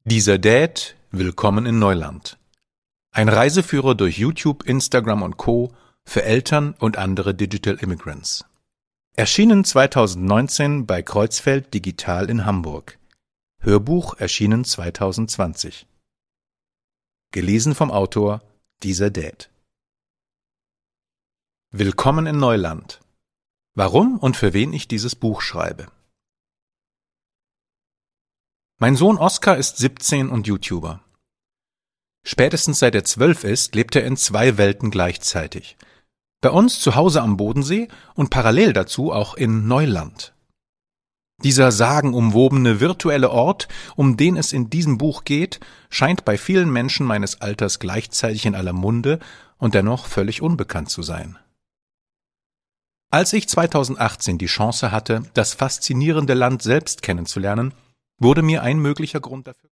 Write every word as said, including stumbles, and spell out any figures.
Dieser Dad, willkommen in Neuland. Ein Reiseführer durch YouTube, Instagram und Co. für Eltern und andere Digital Immigrants. Erschienen zweitausendneunzehn bei Kreuzfeld Digital in Hamburg. Hörbuch erschienen zweitausendzwanzig. Gelesen vom Autor Dieser Dad. Willkommen in Neuland. Warum und für wen ich dieses Buch schreibe. Mein Sohn Oskar ist siebzehn und YouTuber. Spätestens seit er zwölf ist, lebt er in zwei Welten gleichzeitig. Bei uns zu Hause am Bodensee und parallel dazu auch in Neuland. Dieser sagenumwobene virtuelle Ort, um den es in diesem Buch geht, scheint bei vielen Menschen meines Alters gleichzeitig in aller Munde und dennoch völlig unbekannt zu sein. Als ich zweitausendachtzehn die Chance hatte, das faszinierende Land selbst kennenzulernen, wurde mir ein möglicher Grund dafür